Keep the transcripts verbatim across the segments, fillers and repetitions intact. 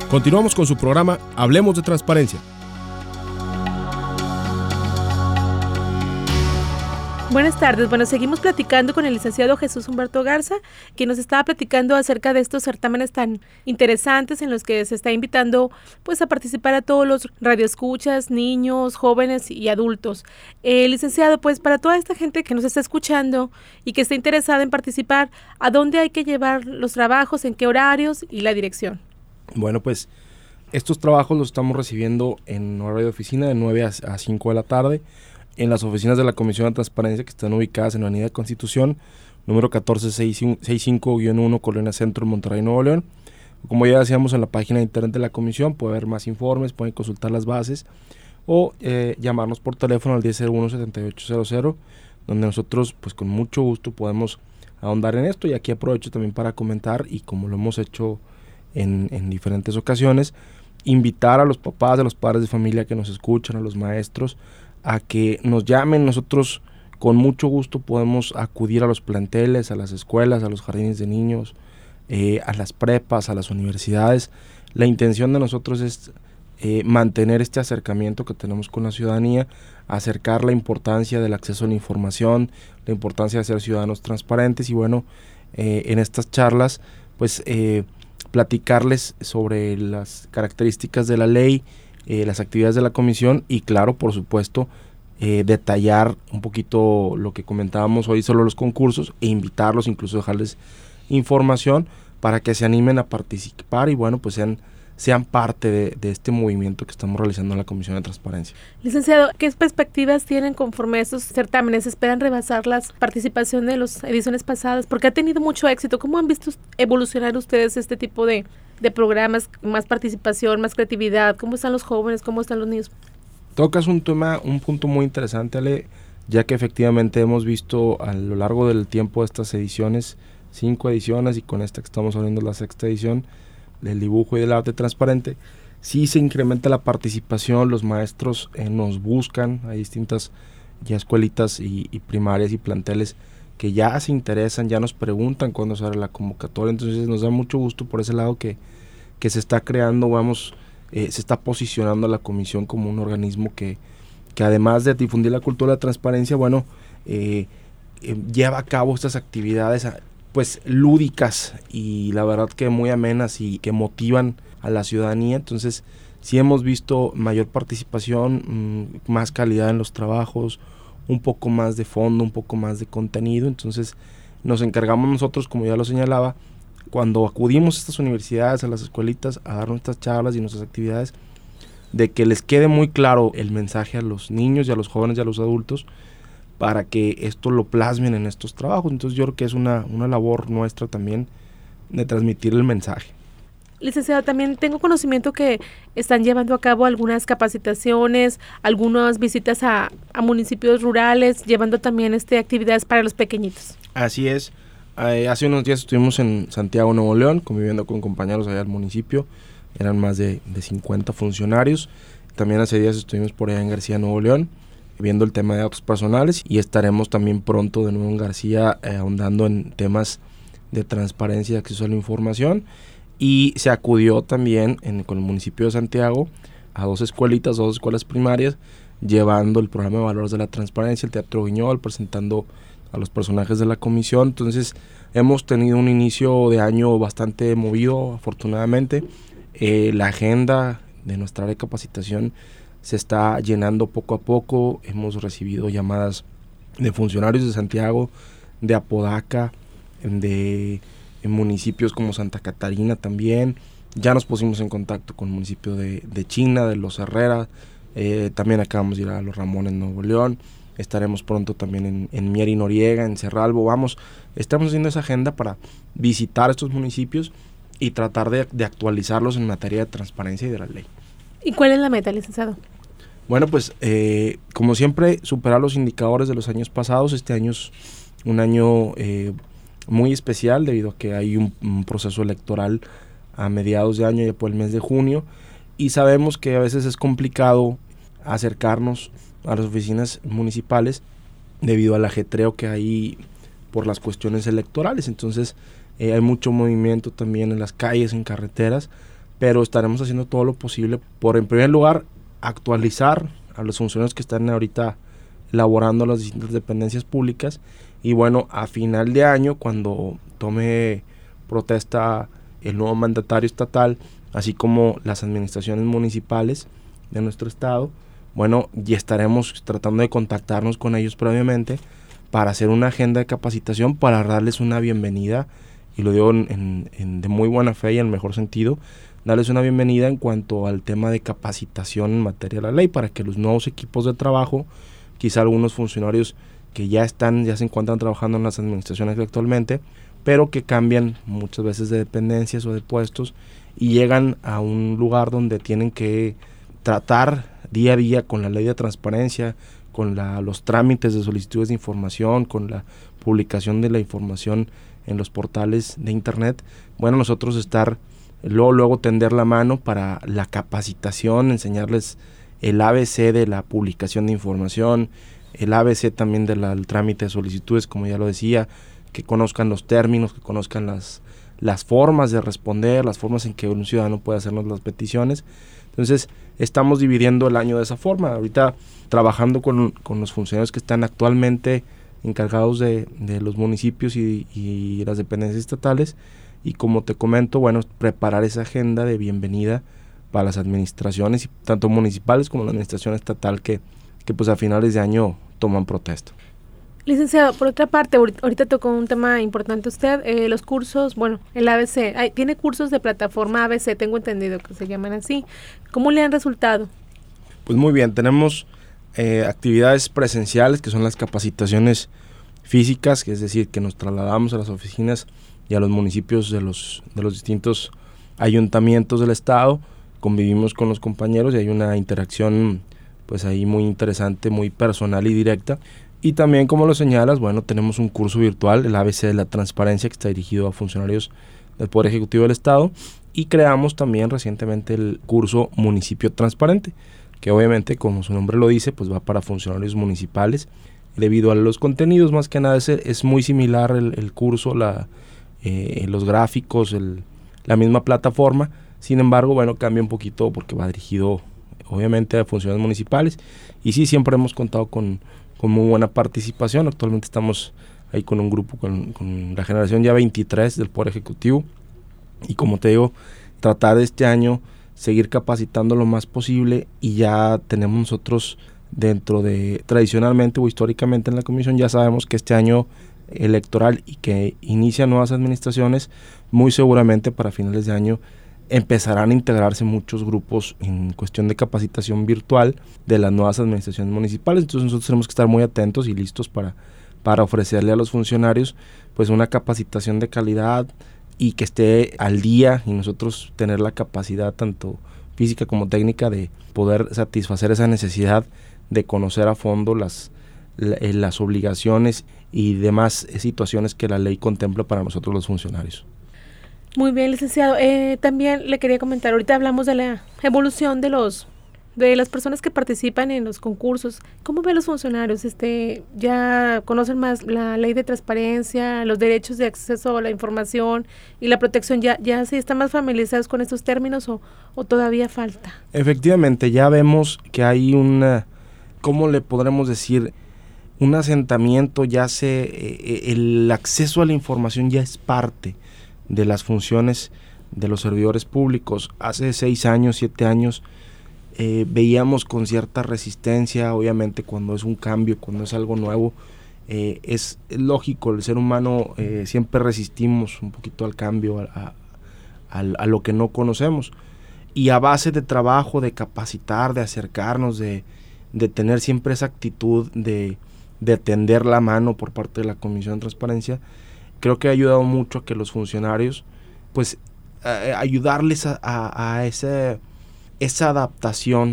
Continuamos con su programa Hablemos de Transparencia. Buenas tardes. Bueno, seguimos platicando con el licenciado Jesús Humberto Garza, quien nos estaba platicando acerca de estos certámenes tan interesantes en los que se está invitando pues a participar a todos los radioescuchas, niños, jóvenes y adultos. Eh, licenciado, pues para toda esta gente que nos está escuchando y que está interesada en participar, ¿a dónde hay que llevar los trabajos, en qué horarios y la dirección? Bueno, pues estos trabajos los estamos recibiendo en horario de oficina de nueve a cinco de la tarde. En las oficinas de la Comisión de Transparencia que están ubicadas en la Avenida Constitución, número catorce sesenta y cinco guion uno, Colonia Centro, Monterrey, Nuevo León. Como ya decíamos, en la página de internet de la Comisión puede haber más informes, pueden consultar las bases o eh, llamarnos por teléfono al diez cero uno, setenta y ocho cero cero, donde nosotros pues con mucho gusto podemos ahondar en esto. Y aquí aprovecho también para comentar, y como lo hemos hecho en, en diferentes ocasiones, invitar a los papás, a los padres de familia que nos escuchan, a los maestros, a que nos llamen. Nosotros con mucho gusto podemos acudir a los planteles, a las escuelas, a los jardines de niños, eh, a las prepas, a las universidades. La intención de nosotros es eh, mantener este acercamiento que tenemos con la ciudadanía, acercar la importancia del acceso a la información, la importancia de ser ciudadanos transparentes y bueno, eh, en estas charlas pues eh, platicarles sobre las características de la ley, Eh, las actividades de la comisión y claro, por supuesto, eh, detallar un poquito lo que comentábamos hoy sobre los concursos e invitarlos, incluso dejarles información para que se animen a participar y bueno, pues sean, sean parte de, de este movimiento que estamos realizando en la Comisión de Transparencia. Licenciado, ¿qué perspectivas tienen conforme a estos certámenes? ¿Esperan rebasar la participación de las ediciones pasadas? Porque ha tenido mucho éxito. ¿Cómo han visto evolucionar ustedes este tipo de de programas, más participación, más creatividad? ¿Cómo están los jóvenes? ¿Cómo están los niños? Tocas un tema, un punto muy interesante, Ale, ya que efectivamente hemos visto a lo largo del tiempo de estas ediciones, cinco ediciones y con esta que estamos abriendo la sexta edición del dibujo y del arte transparente, sí se incrementa la participación, los maestros eh, nos buscan, hay distintas ya escuelitas y, y primarias y planteles que ya se interesan, ya nos preguntan cuándo sale la convocatoria, entonces nos da mucho gusto por ese lado que, que se está creando, vamos, eh, se está posicionando la comisión como un organismo que, que además de difundir la cultura de transparencia, bueno, eh, eh, lleva a cabo estas actividades pues lúdicas y la verdad que muy amenas y que motivan a la ciudadanía, entonces sí hemos visto mayor participación, mmm, más calidad en los trabajos, un poco más de fondo, un poco más de contenido, entonces nos encargamos nosotros, como ya lo señalaba, cuando acudimos a estas universidades, a las escuelitas, a dar nuestras charlas y nuestras actividades, de que les quede muy claro el mensaje a los niños y a los jóvenes y a los adultos, para que esto lo plasmen en estos trabajos, entonces yo creo que es una, una labor nuestra también de transmitir el mensaje. Licenciado, también tengo conocimiento que están llevando a cabo algunas capacitaciones, algunas visitas a, a municipios rurales, llevando también este actividades para los pequeñitos. Así es. Eh, hace unos días estuvimos en Santiago, Nuevo León, conviviendo con compañeros allá del municipio. Eran más de, de cincuenta funcionarios. También hace días estuvimos por allá en García, Nuevo León, viendo el tema de datos personales. Y estaremos también pronto de nuevo en García, eh, ahondando en temas de transparencia y acceso a la información. Y se acudió también en, con el municipio de Santiago a dos escuelitas, dos escuelas primarias, llevando el programa de valores de la transparencia, el Teatro Guiñol, presentando a los personajes de la comisión. Entonces hemos tenido un inicio de año bastante movido, afortunadamente. Eh, la agenda de nuestra área de capacitación se está llenando poco a poco. Hemos recibido llamadas de funcionarios de Santiago, de Apodaca, de en municipios como Santa Catarina también. Ya nos pusimos en contacto con el municipio de, de China, de Los Herrera, eh, también acabamos de ir a Los Ramones, Nuevo León, estaremos pronto también en, en Mier y Noriega, en Cerralbo, vamos, estamos haciendo esa agenda para visitar estos municipios y tratar de, de actualizarlos en materia de transparencia y de la ley. ¿Y cuál es la meta, licenciado? Bueno, pues eh, como siempre, superar los indicadores de los años pasados. Este año es un año eh, muy especial debido a que hay un, un proceso electoral a mediados de año, ya por el mes de junio, y sabemos que a veces es complicado acercarnos a las oficinas municipales debido al ajetreo que hay por las cuestiones electorales. Entonces eh, hay mucho movimiento también en las calles, en carreteras, pero estaremos haciendo todo lo posible por, en primer lugar, actualizar a los funcionarios que están ahorita elaborando las distintas dependencias públicas, y bueno, a final de año, cuando tome protesta el nuevo mandatario estatal, así como las administraciones municipales de nuestro estado, bueno, ya estaremos tratando de contactarnos con ellos previamente para hacer una agenda de capacitación, para darles una bienvenida, y lo digo en, en, en de muy buena fe y en el mejor sentido, darles una bienvenida en cuanto al tema de capacitación en materia de la ley, para que los nuevos equipos de trabajo, quizá algunos funcionarios que ya están, ya se encuentran trabajando en las administraciones actualmente, pero que cambian muchas veces de dependencias o de puestos y llegan a un lugar donde tienen que tratar día a día con la ley de transparencia, con la, los trámites de solicitudes de información, con la publicación de la información en los portales de internet. Bueno, nosotros estar, luego, luego tender la mano para la capacitación, enseñarles el A B C de la publicación de información, el A B C también del trámite de solicitudes, como ya lo decía, que conozcan los términos, que conozcan las, las formas de responder, las formas en que un ciudadano puede hacernos las peticiones. Entonces, estamos dividiendo el año de esa forma. Ahorita trabajando con, con los funcionarios que están actualmente encargados de, de los municipios y, y las dependencias estatales, y como te comento, bueno, preparar esa agenda de bienvenida para las administraciones, tanto municipales como la administración estatal, que, que pues a finales de año toman protesta. Licenciado, por otra parte, ahorita tocó un tema importante usted, eh, los cursos, bueno, el A B C, hay, tiene cursos de plataforma A B C, tengo entendido que se llaman así. ¿Cómo le han resultado? Pues muy bien, tenemos eh, actividades presenciales, que son las capacitaciones físicas, que es decir, que nos trasladamos a las oficinas y a los municipios de los, de los distintos ayuntamientos del estado, convivimos con los compañeros y hay una interacción pues ahí muy interesante, muy personal y directa. Y también, como lo señalas, bueno, tenemos un curso virtual, el A B C de la transparencia, que está dirigido a funcionarios del Poder Ejecutivo del Estado, y creamos también recientemente el curso Municipio Transparente, que obviamente, como su nombre lo dice, pues va para funcionarios municipales. Debido a los contenidos, más que nada, es, es muy similar el, el curso, la, eh, los gráficos, el, la misma plataforma. Sin embargo, bueno, cambia un poquito porque va dirigido, obviamente, a funcionarios municipales. Y sí, siempre hemos contado con, con muy buena participación. Actualmente estamos ahí con un grupo, con, con la generación ya veintitrés del Poder Ejecutivo. Y como te digo, tratar de este año seguir capacitando lo más posible, y ya tenemos nosotros dentro de, tradicionalmente o históricamente en la comisión, ya sabemos que este año electoral y que inician nuevas administraciones, muy seguramente para finales de año empezarán a integrarse muchos grupos en cuestión de capacitación virtual de las nuevas administraciones municipales. Entonces nosotros tenemos que estar muy atentos y listos para, para ofrecerle a los funcionarios pues una capacitación de calidad y que esté al día, y nosotros tener la capacidad tanto física como técnica de poder satisfacer esa necesidad de conocer a fondo las, las obligaciones y demás situaciones que la ley contempla para nosotros los funcionarios. Muy bien, licenciado. Eh, también le quería comentar, ahorita hablamos de la evolución de los de las personas que participan en los concursos. ¿Cómo ven los funcionarios? Este, ¿ya conocen más la ley de transparencia, los derechos de acceso a la información y la protección? ¿Ya, ya sí están más familiarizados con estos términos o, o todavía falta? Efectivamente, ya vemos que hay una, ¿cómo le podremos decir? Un asentamiento, ya se, eh, el acceso a la información ya es parte de las funciones de los servidores públicos. Hace seis años, siete años, eh, veíamos con cierta resistencia, obviamente cuando es un cambio, cuando es algo nuevo, eh, es, es lógico, el ser humano eh, siempre resistimos un poquito al cambio, a, a, a, a lo que no conocemos, y a base de trabajo, de capacitar, de acercarnos, de, de tener siempre esa actitud de, de tender la mano por parte de la Comisión de Transparencia, creo que ha ayudado mucho a que los funcionarios, pues, a, a ayudarles a, a, a ese, esa adaptación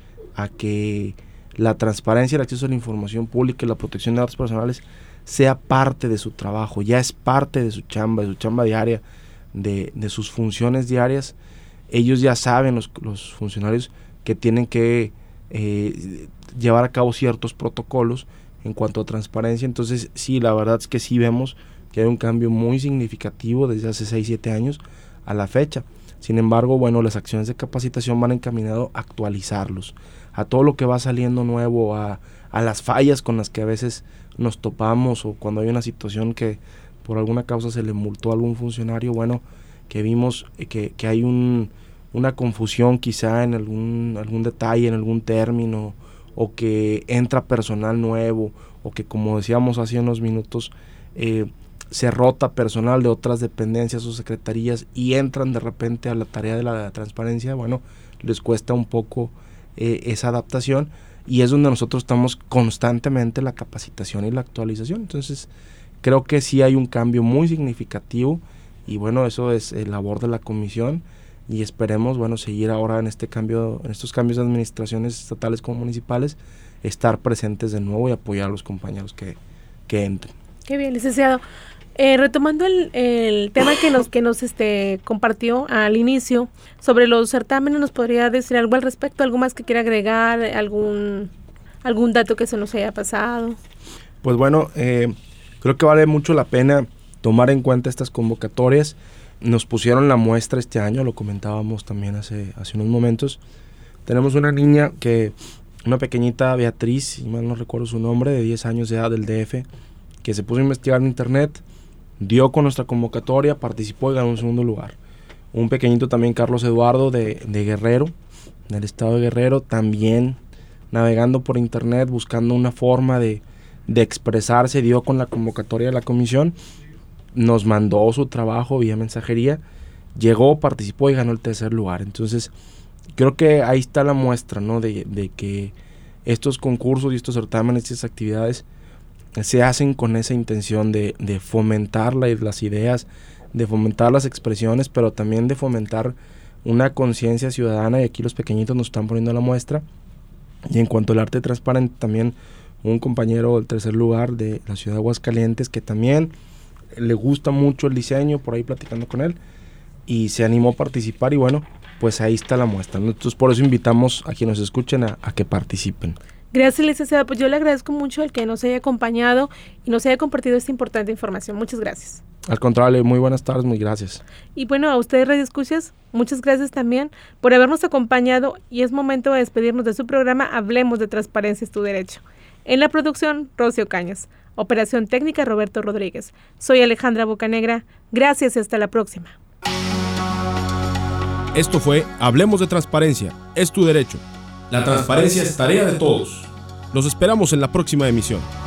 a que la transparencia, el acceso a la información pública y la protección de datos personales sea parte de su trabajo, ya es parte de su chamba, de su chamba diaria, de, de sus funciones diarias. Ellos ya saben, los, los funcionarios, que tienen que eh, llevar a cabo ciertos protocolos en cuanto a transparencia. Entonces, sí, la verdad es que sí vemos que hay un cambio muy significativo desde hace seis, siete años a la fecha. Sin embargo, bueno, las acciones de capacitación van encaminado a actualizarlos, a todo lo que va saliendo nuevo, a, a las fallas con las que a veces nos topamos, o cuando hay una situación que por alguna causa se le multó a algún funcionario, bueno, que vimos que, que hay un, una confusión quizá en algún, algún detalle, en algún término, o que entra personal nuevo, o que, como decíamos hace unos minutos, eh, se rota personal de otras dependencias o secretarías y entran de repente a la tarea de la transparencia. Bueno, les cuesta un poco eh, esa adaptación, y es donde nosotros estamos constantemente la capacitación y la actualización. Entonces creo que sí hay un cambio muy significativo, y bueno, eso es eh, labor de la comisión, y esperemos, bueno, seguir ahora en este cambio, en estos cambios de administraciones estatales como municipales, estar presentes de nuevo y apoyar a los compañeros que, que entren. Qué bien, licenciado. Eh, retomando el, el tema que nos que nos este compartió al inicio sobre los certámenes, ¿nos podría decir algo al respecto? ¿Algo más que quiera agregar? ¿Algún algún dato que se nos haya pasado? Pues bueno, eh, creo que vale mucho la pena tomar en cuenta estas convocatorias. Nos pusieron la muestra este año, lo comentábamos también hace, hace unos momentos. Tenemos una niña que, una pequeñita Beatriz, si mal no recuerdo su nombre, de diez años de edad, del D F, que se puso a investigar en internet, dio con nuestra convocatoria, participó y ganó un segundo lugar. Un pequeñito también, Carlos Eduardo, de, de Guerrero, del estado de Guerrero, también navegando por internet, buscando una forma de, de expresarse, dio con la convocatoria de la comisión, nos mandó su trabajo vía mensajería, llegó, participó y ganó el tercer lugar. Entonces, creo que ahí está la muestra, ¿no? De, de que estos concursos y estos certámenes, estas actividades se hacen con esa intención de, de fomentar la, las ideas, de fomentar las expresiones, pero también de fomentar una conciencia ciudadana, y aquí los pequeñitos nos están poniendo la muestra. Y en cuanto al arte transparente, también un compañero del tercer lugar de la ciudad de Aguascalientes, que también le gusta mucho el diseño, por ahí platicando con él, y se animó a participar, y bueno, pues ahí está la muestra, ¿no? Entonces por eso invitamos a quienes nos escuchen a, a que participen. Gracias, licenciada. Pues yo le agradezco mucho el que nos haya acompañado y nos haya compartido esta importante información. Muchas gracias. Al contrario, muy buenas tardes, muy gracias. Y bueno, a ustedes, radioescuchas, muchas gracias también por habernos acompañado, y es momento de despedirnos de su programa Hablemos de Transparencia es tu Derecho. En la producción, Rocio Cañas. Operación técnica, Roberto Rodríguez. Soy Alejandra Bocanegra. Gracias y hasta la próxima. Esto fue Hablemos de Transparencia es tu Derecho. La transparencia es tarea de todos. Los esperamos en la próxima emisión.